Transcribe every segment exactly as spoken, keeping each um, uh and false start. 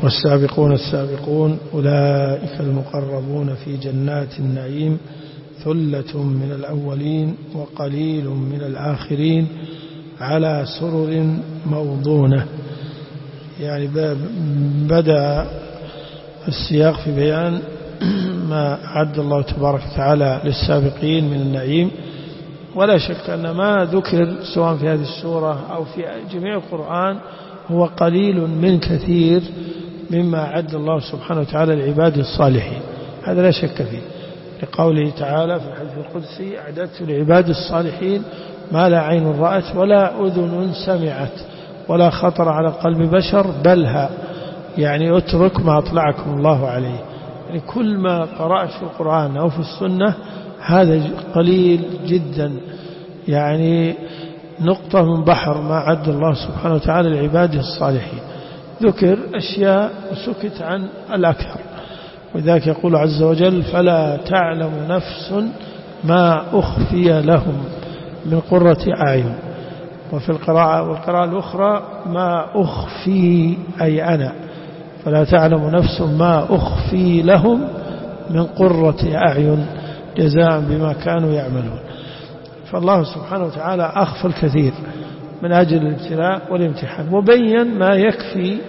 والسابقون السابقون أولئك المقربون في جنات النعيم ثلة من الأولين وقليل من الآخرين على سرر موضونة. يعني بدأ السياق في بيان ما أعد الله تبارك وتعالى للسابقين من النعيم، ولا شك أن ما ذكر سواء في هذه السورة أو في جميع القرآن هو قليل من كثير مما أعد الله سبحانه وتعالى لعباده الصالحين، هذا لا شك فيه، لقوله تعالى في الحديث القدسي: أعددت لعباد الصالحين ما لا عين رأت ولا أذن سمعت ولا خطر على قلب بشر بلها، يعني اترك ما أطلعكم الله عليه. يعني كل ما قرأت في القرآن أو في السنة هذا قليل جدا، يعني نقطة من بحر ما عد الله سبحانه وتعالى لعباده الصالحين. ذكر أشياء وسكت عن الأكثر، وذلك يقول عز وجل: فلا تعلم نفس ما أخفي لهم من قرة أعين. وفي القراءة والقراءة الأخرى: ما أخفي أي أنا، فلا تعلم نفس ما أخفي لهم من قرة أعين جزاء بما كانوا يعملون. فالله سبحانه وتعالى أخفى الكثير من أجل الابتلاء والامتحان، وبين ما يكفي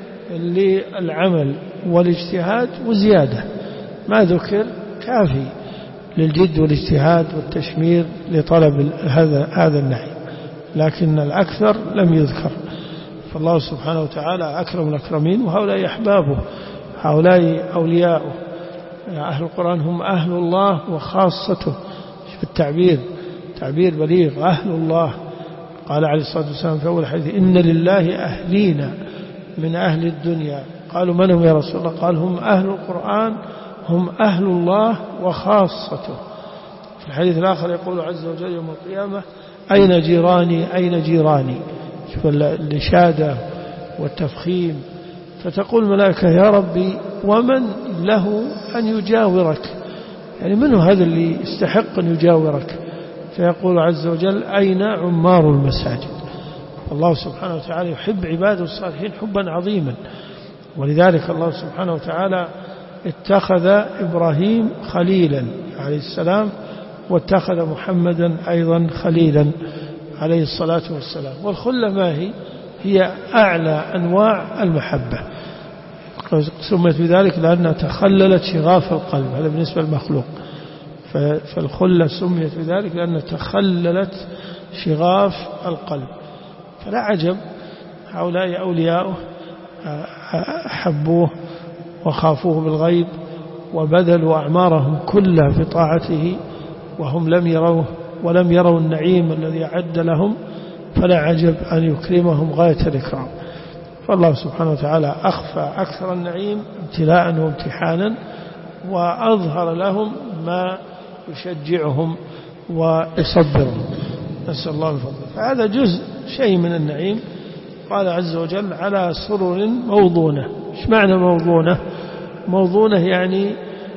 للعمل والاجتهاد وزيادة، ما ذكر كافي للجد والاجتهاد والتشمير لطلب هذا هذا النعيم، لكن الأكثر لم يذكر. فالله سبحانه وتعالى أكرم الأكرمين، وهؤلاء أحبابه، هؤلاء أولياؤه. أهل القرآن هم أهل الله وخاصته، في التعبير تعبير بليغ، أهل الله. قال عليه الصلاة والسلام في أول حديث: إن لله أهلين من أهل الدنيا. قالوا: من هم يا رسول الله؟ قال: هم أهل القرآن، هم أهل الله وخاصته. في الحديث الآخر يقول عز وجل يوم القيامة: أين جيراني أين جيراني؟ شوف الإشادة والتفخيم. فتقول الملائكة: يا ربي ومن له أن يجاورك؟ يعني منه هذا اللي يستحق أن يجاورك؟ فيقول عز وجل: أين عمار المساجد؟ الله سبحانه وتعالى يحب عباده الصالحين حبا عظيما، ولذلك الله سبحانه وتعالى اتخذ إبراهيم خليلا عليه السلام، واتخذ محمدا أيضا خليلا عليه الصلاة والسلام. والخلة ما هي؟ هي أعلى أنواع المحبة، سميت بذلك لأنها تخللت شغاف القلب، هذا بالنسبة للمخلوق. فالخلة سميت بذلك لأنها تخللت شغاف القلب. فلا عجب هؤلاء أولياؤه أحبوه وخافوه بالغيب، وبذلوا أعمارهم كلها في طاعته وهم لم يروه ولم يروا النعيم الذي أعد لهم، فلا عجب أن يكرمهم غاية الإكرام. فالله سبحانه وتعالى أخفى أكثر النعيم ابتلاء وامتحانا، وأظهر لهم ما يشجعهم ويصبرهم، نسأل الله الفضل. فهذا جزء شيء من النعيم. قال عز وجل: على سرر موضونة. ايش معنى موضونة؟ موضونة يعني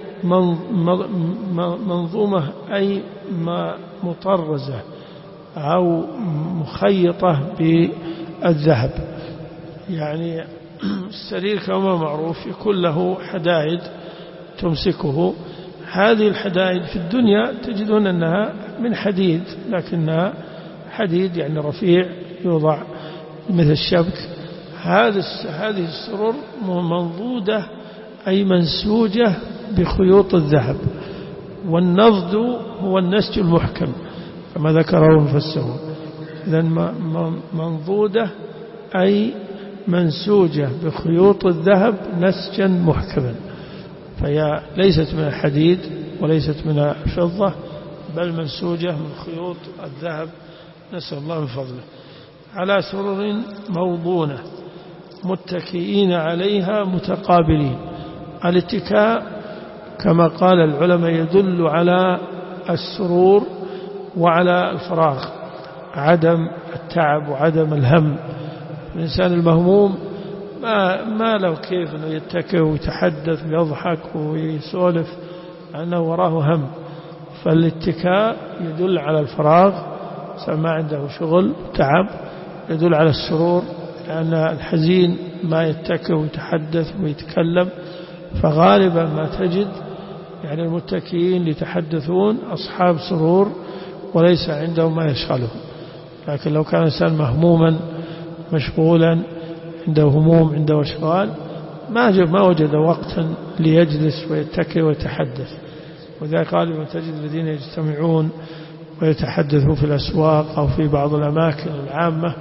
منظومة، أي مطرزة أو مخيطة بالذهب. يعني السرير كما معروف يكون له حدائد تمسكه، هذه الحدائد في الدنيا تجدون أنها من حديد، لكنها حديد يعني رفيع يوضع مثل الشبك. هذه السرر منضودة أي منسوجة بخيوط الذهب، والنضد هو النسج المحكم كما ذكره المفسرون. إذن منضودة أي منسوجة بخيوط الذهب نسجا محكما، فهي ليست من الحديد وليست من الفضة، بل منسوجة من خيوط الذهب، نسأل الله من فضله. على سرر موضونة متكئين عليها متقابلين. الاتكاء كما قال العلماء يدل على السرور وعلى الفراغ، عدم التعب وعدم الهم. الإنسان المهموم ما, ما له كيف أنه يتكئ ويتحدث ويضحك ويسولف أنه وراه هم. فالاتكاء يدل على الفراغ، ما عنده شغل تعب، يدل على السرور، لأن الحزين ما يتكئ ويتحدث ويتكلم، فغالبا ما تجد يعني المتكئين اللي يتحدثون أصحاب سرور وليس عندهم ما يشغلهم. لكن لو كان الإنسان مهموما مشغولا عنده هموم عنده أشغال ما ما وجد وقتا ليجلس ويتكئ ويتحدث. وذلك غالبا تجد الذين يجتمعون ويتحدثوا في الأسواق أو في بعض الأماكن العامة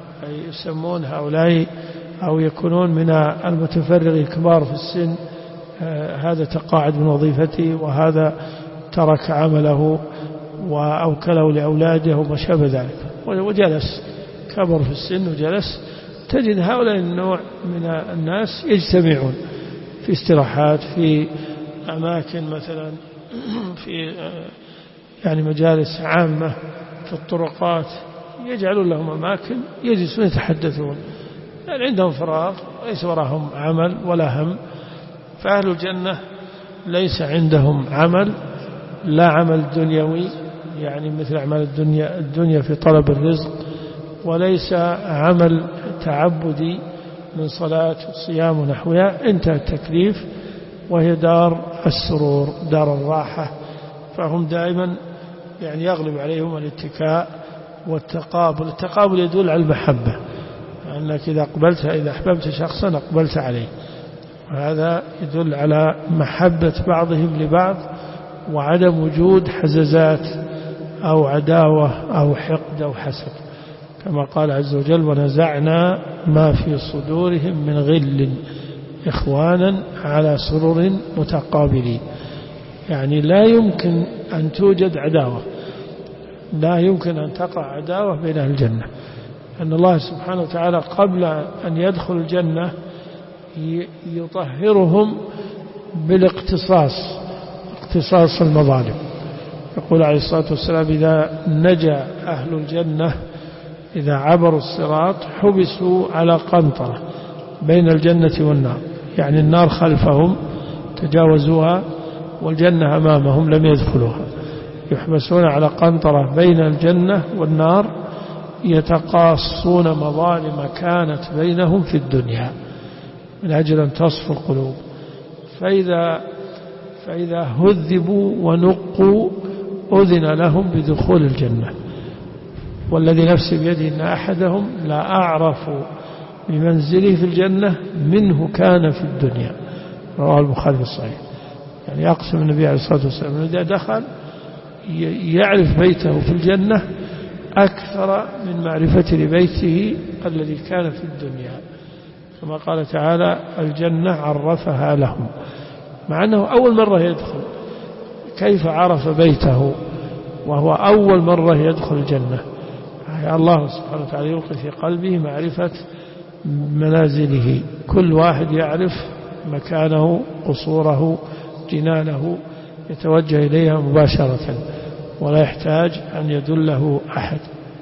يسمون هؤلاء أو يكونون من المتفرغ الكبار في السن، هذا تقاعد من وظيفته وهذا ترك عمله وأوكله لأولاده وما شابه ذلك وجلس كبر في السن وجلس. تجد هؤلاء النوع من الناس يجتمعون في استراحات في أماكن مثلا في يعني مجالس عامة في الطرقات، يجعلون لهم أماكن يجلسون يتحدثون يعني عندهم فراغ ليس وراهم عمل ولا هم. فأهل الجنة ليس عندهم عمل، لا عمل دنيوي يعني مثل أعمال الدنيا الدنيا في طلب الرزق، وليس عمل تعبدي من صلاة وصيام ونحوها. انتهى التكليف وهي دار السرور دار الراحة. فهم دائما يعني يغلب عليهم الاتكاء والتقابل. التقابل يدل على المحبة، أنك إذا أقبلت إذا أحببت شخصا أقبلت عليه، وهذا يدل على محبة بعضهم لبعض وعدم وجود حزازات أو عداوة أو حقد أو حسد، كما قال عز وجل ونزعنا ما في صدورهم من غل إخوانا على سرر متقابلين. يعني لا يمكن أن توجد عداوة، لا يمكن أن تقع عداوة بين أهل الجنة، أن الله سبحانه وتعالى قبل أن يدخل الجنة يطهرهم بالاقتصاص اقتصاص المظالم. يقول عليه الصلاة والسلام إذا نجا أهل الجنة إذا عبروا الصراط حبسوا على قنطرة بين الجنة والنار، يعني النار خلفهم تجاوزوها والجنة أمامهم لم يدخلوها، يحبسون على قنطرة بين الجنة والنار يتقاصون مظالم كانت بينهم في الدنيا من أجل أن تصفو القلوب. فإذا, فإذا هذبوا ونقوا أذن لهم بدخول الجنة. والذي نفسي بيده إن أحدهم لا أعرف بمنزله في الجنة منه كان في الدنيا، رواه البخاري في الصحيح. يعني يقسم النبي عليه الصلاة والسلام إذا دخل يعرف بيته في الجنة أكثر من معرفة لبيته الذي كان في الدنيا، كما قال تعالى الجنة عرفها لهم، مع أنه أول مرة يدخل. كيف عرف بيته وهو أول مرة يدخل الجنة؟ يعني الله سبحانه وتعالى يلقي في قلبه معرفة منازله، كل واحد يعرف مكانه قصوره جنانه يتوجه إليها مباشرة ولا يحتاج أن يدله أحد.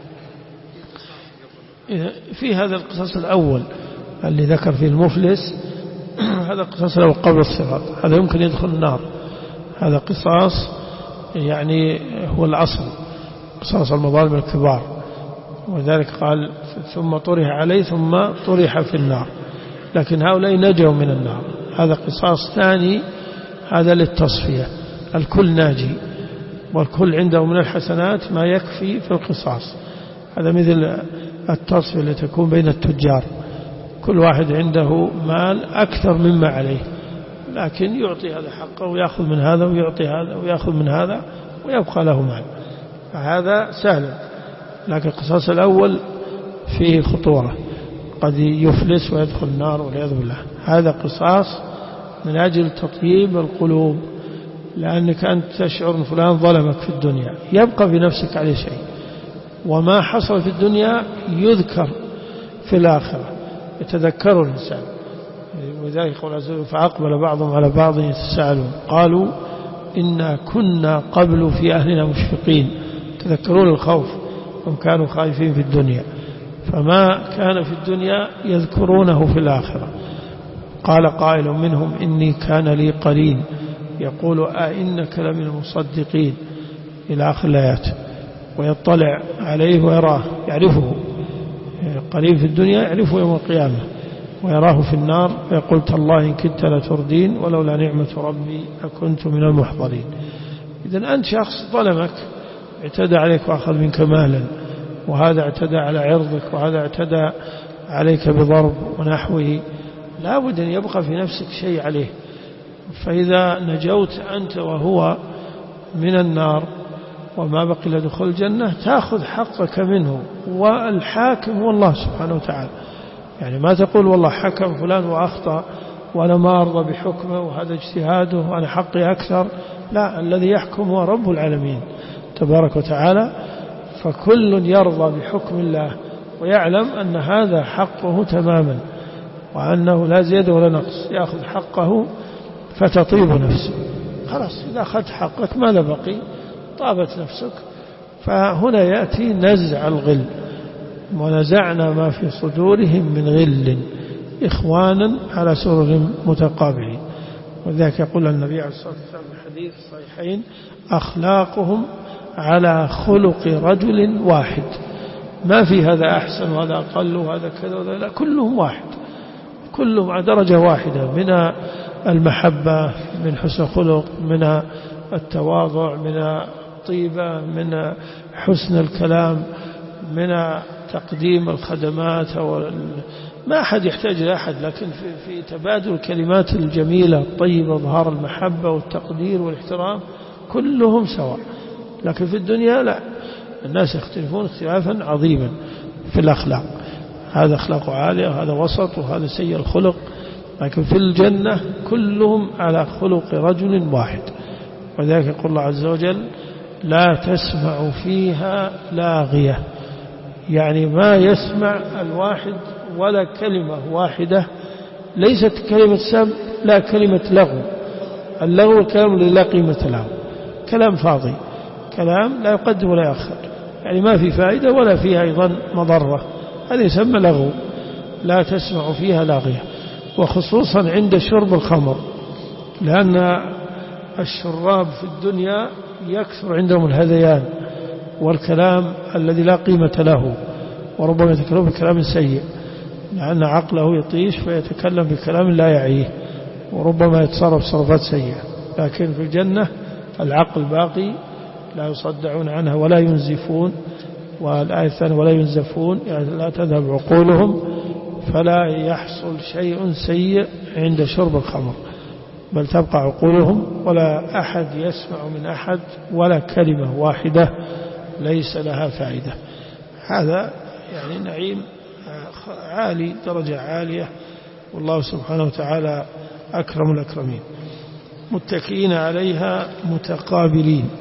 في هذا القصص الأول اللي ذكر فيه المفلس هذا قصص الأول قبل الصراط، هذا يمكن يدخل النار، هذا قصاص يعني هو الأصل قصاص المظالم الكبار، وذلك قال ثم طرح عليه ثم طرح في النار. لكن هؤلاء نجوا من النار، هذا قصاص ثاني، هذا للتصفية، الكل ناجي والكل عنده من الحسنات ما يكفي في القصاص. هذا مثل التصفية التي تكون بين التجار، كل واحد عنده مال أكثر مما عليه، لكن يعطي هذا حقه ويأخذ من هذا ويعطي هذا ويأخذ من هذا ويبقى له مال، فهذا سهل. لكن القصاص الأول فيه خطورة، قد يفلس ويدخل النار والعياذ بالله. هذا قصاص من أجل تطييب القلوب، لأنك أنت تشعر أن فلان ظلمك في الدنيا يبقى في نفسك عليه شيء، وما حصل في الدنيا يذكر في الآخرة يتذكر الإنسان. وذلك قول عز وجل فأقبل بعضهم على بعض يتساءلون قالوا إنا كنا قبل في أهلنا مشفقين، تذكرون الخوف، هم كانوا خائفين في الدنيا، فما كان في الدنيا يذكرونه في الآخرة. قال قائل منهم إني كان لي قرين يقول أئنك لمن المصدقين إلى آخر الآيات، ويطلع عليه ويراه يعرفه. قرين في الدنيا يعرفه يوم القيامة، ويراه في النار ويقول تالله إن كدت لتردين ولولا نعمة ربي أكنت من المحضرين. إذن أنت شخص ظلمك، اعتدى عليك وأخذ منك مالا، وهذا اعتدى على عرضك، وهذا اعتدى عليك بضرب ونحوه، لا بد أن يبقى في نفسك شيء عليه. فإذا نجوت أنت وهو من النار وما بقي لدخول الجنة تأخذ حقك منه، والحاكم هو الله سبحانه وتعالى. يعني ما تقول والله حكم فلان وأخطأ وأنا ما أرضى بحكمه وهذا اجتهاده وأنا حقي أكثر، لا، الذي يحكم هو رب العالمين تبارك وتعالى. فكل يرضى بحكم الله ويعلم أن هذا حقه تماما وأنه لا زيادة ولا نقص، يأخذ حقه فتطيب نفسه. خلاص إذا أخذت حقك ماذا بقي؟ طابت نفسك. فهنا يأتي نزع الغل، ونزعنا ما في صدورهم من غل إخوانا على سرر متقابلين. وذلك يقول النبي عليه الصلاة والسلام في الحديث الصحيحين أخلاقهم على خلق رجل واحد، ما في هذا أحسن وهذا أقل وهذا كذا وهذا، لا، كلهم واحد، كلهم على درجة واحدة من المحبة، من حسن الخلق، من التواضع، من الطيبة، من حسن الكلام، من تقديم الخدمات. ما أحد يحتاج لأحد، لكن في, في تبادل الكلمات الجميلة الطيبة، ظهار المحبة والتقدير والاحترام، كلهم سواء. لكن في الدنيا لا، الناس يختلفون اختلافا عظيما في الأخلاق، هذا أخلاقه عالية وهذا وسط وهذا سيء الخلق. لكن في الجنة كلهم على خلق رجل واحد. وذلك يقول الله عز وجل لا تسمع فيها لاغية، يعني ما يسمع الواحد ولا كلمة واحدة، ليست كلمة سب، لا كلمة لغو. اللغو الكلام الذي لا قيمة له، كلام فاضي، كلام لا يقدم ولا يأخر، يعني ما في فائدة ولا فيها أيضا مضرة، هذا يسمى لغو. لا تسمع فيها لاغية، وخصوصا عند شرب الخمر، لأن الشراب في الدنيا يكثر عندهم الهذيان والكلام الذي لا قيمة له، وربما يتكلم بكلام سيء لأن عقله يطيش فيتكلم بكلام لا يعيه، وربما يتصرف صرفات سيئة. لكن في الجنة العقل باقي، لا يصدعون عنها ولا ينزفون. والآية الثانية ولا ينزفون، يعني لا تذهب عقولهم، فلا يحصل شيء سيء عند شرب الخمر، بل تبقى عقولهم، ولا أحد يسمع من أحد ولا كلمة واحدة ليس لها فائدة. هذا يعني نعيم عالي، درجة عالية، والله سبحانه وتعالى أكرم الأكرمين. متكئين عليها متقابلين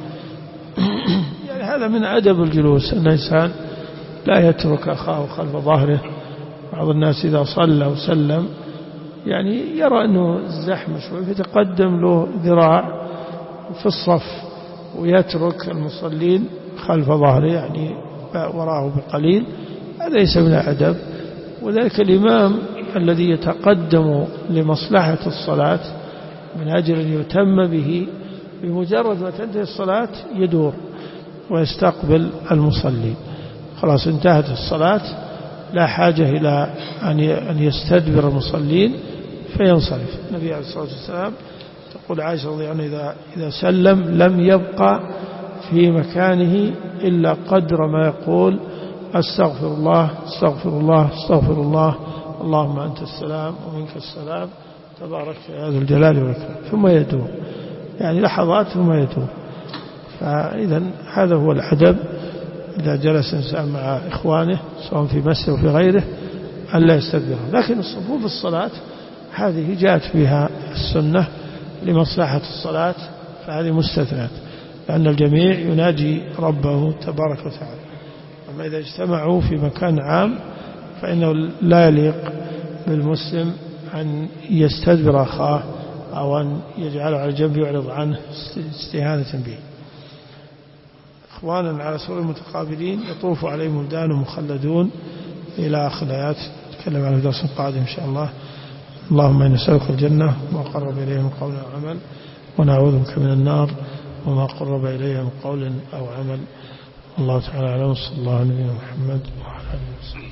يعني هذا من أدب الجلوس، أن الإنسان لا يترك أخاه خلف ظهره. بعض الناس إذا صلى وسلم يعني يرى أنه زحمة شوي فيتقدم له ذراع في الصف ويترك المصلين خلف ظهره، يعني وراءه بقليل، هذا ليس من الأدب. وذلك الإمام الذي يتقدم لمصلحة الصلاة من أجل أن يتم به، بمجرد ما تنتهي الصلاة يدور ويستقبل المصلين، خلاص انتهت الصلاة، لا حاجة إلى أن يستدبر المصلين فينصرف. النبي عليه الصلاة والسلام تقول عائشة رضي الله عنها إذا, إذا سلم لم يبقى في مكانه إلا قدر ما يقول أستغفر الله أستغفر الله أستغفر الله اللهم أنت السلام ومنك السلام تبارك يا ذو الجلال والإكرام، ثم يدور، يعني لحظات ثم يدور. فإذا هذا هو الأدب إذا جلس إنسان مع إخوانه سواء في مسجد وفي غيره ألا يستدبره. لكن الصفوف الصلاة هذه جاءت فيها السنة لمصلحة الصلاة، فهذه مستثنات، لأن الجميع يناجي ربه تبارك وتعالى. أما إذا اجتمعوا في مكان عام فإنه لا يليق بالمسلم أن يستدبر أخاه أو أن يجعله على جنب يعرض عنه استهانة به. إخوانا على سرر متقابلين يطوف عليهم ولدان مخلدون إلى آخر الآيات، نتكلم عنه في درس قادم إن شاء الله. اللهم إنا نسألك الجنة وما قرب إليه من قول أو عمل، ونعوذ بك من النار وما قرب إليه من قول أو عمل. الله تعالى أعلم، صلى الله عليه وسلم محمد وعلى آله وسلم.